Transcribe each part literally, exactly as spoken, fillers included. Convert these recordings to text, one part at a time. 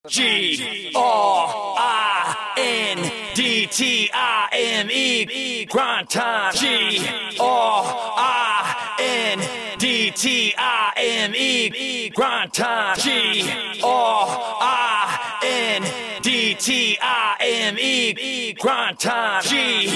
G R I N D T I M E, grind time. G R I N D T I M E, grind time. G R I N D T I M E, grind time. G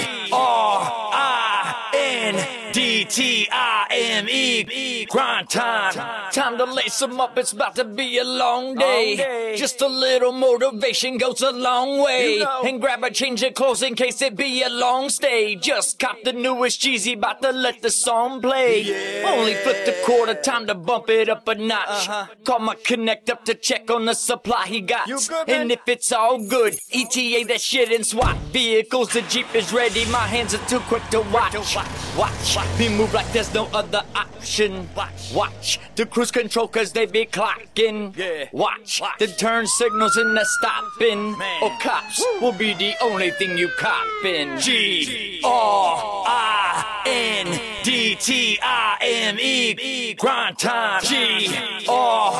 R I N D T I M E, grind time. Time to lace 'em up, it's about to be a long day. day. Just a little motivation goes a long way. You know. And grab a change of clothes in case it be a long stay. Just cop the newest Jeezy, about to let the song play. Yeah. Only flip the quarter, time to bump it up a notch. Uh-huh. Call my connect up to check on the supply he got. You good, man? And if it's all good, E T A that shit and swap vehicles. The Jeep is ready, my hands are too quick to watch. Watch, watch, watch. Me move like there's no other option. Watch, watch. The cruise control cause they be clocking. Yeah. Watch, watch. The turn signals and the stopping. Man. Or cops Woo. Will be the only thing you coppin'. G R I N D T I M E, grind time. G R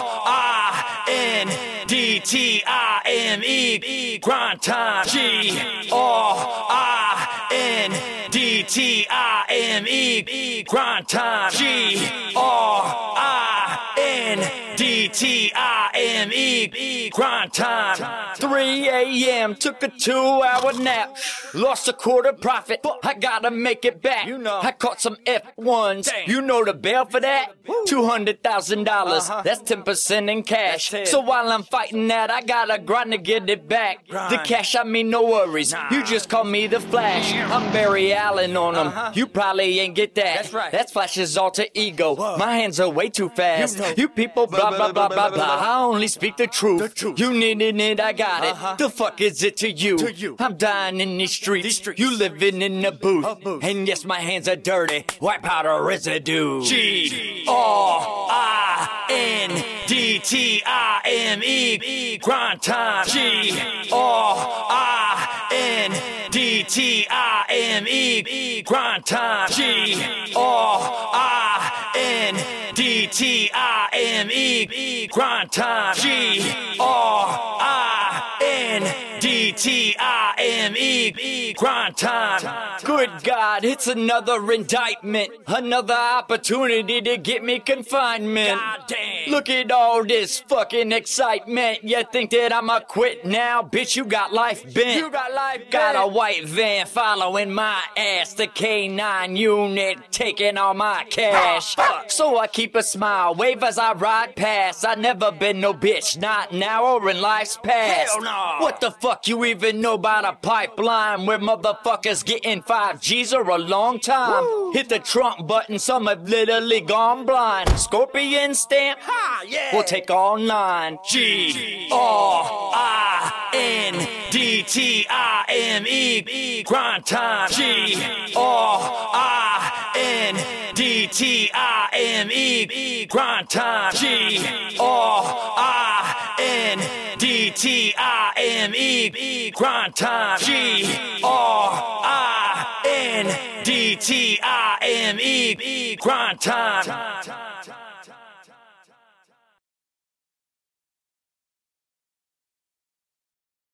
I N D T I M E, grind time. G R I N D T I M E, grind time. G R I N D T I M E, grind time. three A M took a two-hour nap. Lost a quarter profit, I gotta make it back. You know. I caught some F ones. Damn. You know the bail for that? Woo. two hundred thousand dollars. Uh-huh. That's ten percent in cash. So while I'm fighting that, I gotta grind to get it back. Grind. The cash, I mean, no worries. Nah. You just call me the Flash. I'm Barry Allen on them. Uh-huh. You probably ain't get that. That's right. That's Flash's alter ego. Whoa. My hands are way too fast. You, know. You people blah, blah, blah, blah, blah, blah. I only speak the truth. The truth. You needed it, I got uh-huh. it. The fuck is it to you? to you? I'm dying in these streets. These streets. You living in a booth. a booth. And yes, my hands are dirty. Wipe out a residue. G R I N D T I M E, grind time. G R I N D T I M E, grind time. G R I N D T I M E, grind time. G R I N D T I M E, grind time. Good God, it's another indictment. Another opportunity to get me confinement. God damn. Look at all this fucking excitement. You think that I'ma quit now? Bitch, you got life bent. You got life bent. Got a white van following my ass. The K nine unit taking all my cash. Oh, so I keep a smile, wave as I ride past. I never been no bitch, not now or in life's past. Hell no. What the fuck you even know about a pipeline where motherfuckers getting five G's or a long time? Woo. Hit the trunk button, some have literally gone blind. Scorpion stamp, ha, yeah. We'll take all nine. G R I N D T I M E, grind time. G R I N D T I M E, grind time. G R I N D T I M E, grind time. G R I N D T I M E, grind time.